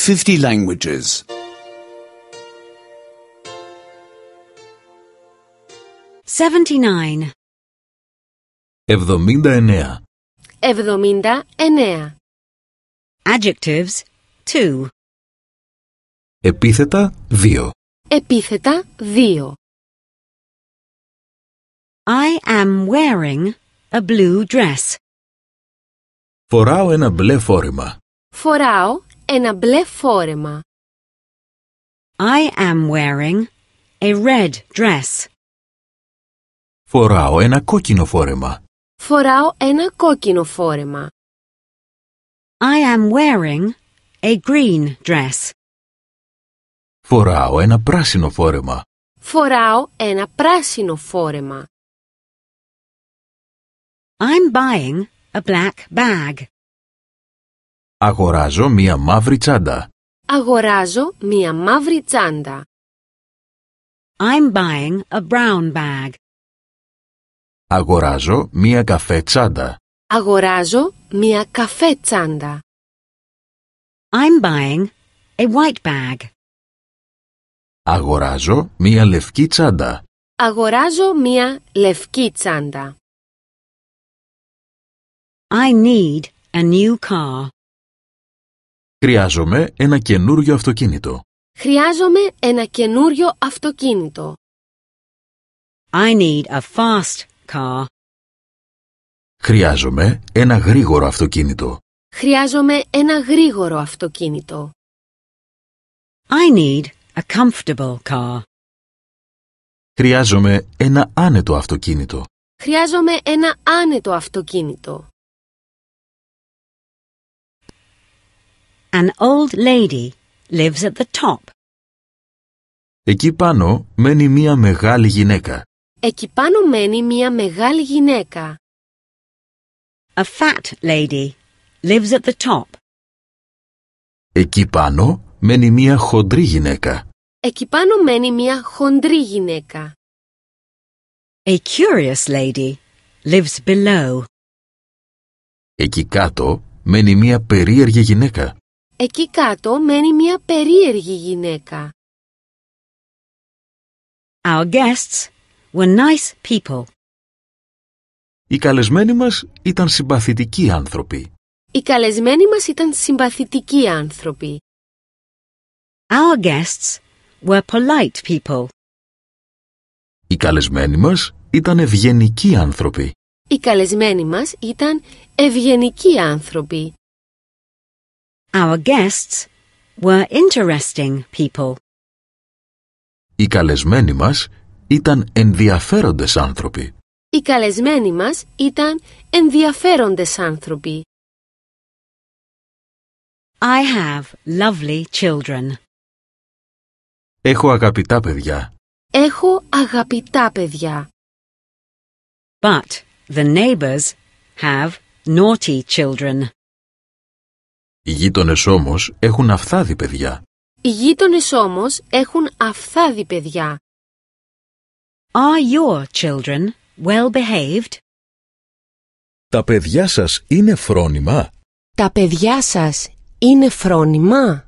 50 languages. 79. 79. 79. Adjectives 2. Επίθετα 2. Επίθετα 2. I am wearing a blue dress. Φοράω ένα μπλε φόρεμα. Φοράω ένα μπλε φόρεμα. I am wearing a red dress. Φοράω ένα κόκκινο φόρεμα. Φοράω ένα κόκκινο φόρεμα. I am wearing a green dress. Φοράω ένα πράσινο φόρεμα. Φοράω ένα πράσινο φόρεμα. I'm buying a black bag. Αγοράζω μία μαύρη τσάντα. Αγοράζω μία μαύρη τσάντα. I'm buying a brown bag. Αγοράζω μία καφέ τσάντα. Αγοράζω μία καφέ τσάντα. I'm buying a white bag. Αγοράζω μία λευκή τσάντα. Αγοράζω μία λευκή τσάντα. I need a new car. Χρειάζομαι ένα καινούριο αυτοκίνητο. Χρειάζομαι ένα καινούριο αυτοκίνητο. I need a fast car. Χρειάζομαι ένα γρήγορο αυτοκίνητο. Χρειάζομαι ένα γρήγορο αυτοκίνητο. I need a comfortable car. Χρειάζομαι ένα άνετο αυτοκίνητο. Χρειάζομαι ένα άνετο αυτοκίνητο. An old lady lives at the top. Εκεί πάνω μένει μία μεγάλη γυναίκα. Εκεί πάνω μένει μία μεγάλη γυναίκα. A fat lady lives at the top. Εκεί πάνω μένει μία χοντρή γυναίκα. Εκεί πάνω μένει μία χοντρή γυναίκα. A curious lady lives below. Εκεί κάτω μένει μία περίεργη γυναίκα. Εκεί κάτω μένει μία περίεργη γυναίκα. Our guests were nice people. Οι καλεσμένοι μας ήταν συμπαθητικοί άνθρωποι. Οι καλεσμένοι μας ήταν συμπαθητικοί άνθρωποι. Our guests were polite people. Οι καλεσμένοι μας ήταν ευγενικοί άνθρωποι. Οι καλεσμένοι μας ήταν ευγενικοί άνθρωποι. Our guests were interesting people. Οι καλεσμένοι μας ήταν ενδιαφέροντες άνθρωποι. Οι καλεσμένοι μας ήταν ενδιαφέροντες άνθρωποι. I have lovely children. Έχω αγαπητά παιδιά. Έχω αγαπητά παιδιά. But the neighbors have naughty children. Οι γείτονες όμως έχουν αυθάδη παιδιά. Οι γείτονες όμως έχουν αυθάδη παιδιά. Are your children well behaved? Τα παιδιά σας είναι φρόνημα? Τα παιδιά σας είναι φρόνημα?